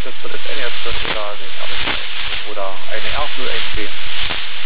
das für das NS drin oder den RB oder eine R0 NT.